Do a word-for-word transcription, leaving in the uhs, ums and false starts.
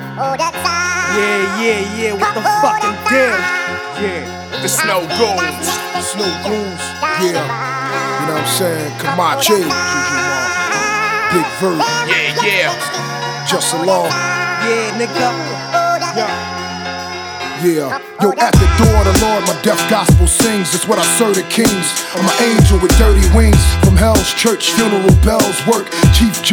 Yeah, yeah, yeah, what the fucking deal? Yeah, The Snow Goons. Snow Goons, yeah. You know what I'm saying? Kamache, Big Vert, Yeah, yeah. Just Along, yeah, nigga. yeah. Yo, at the door of the Lord, my deaf gospel sings. It's what I serve the kings. I'm an angel with dirty wings. From hell's church, funeral bells work. Chief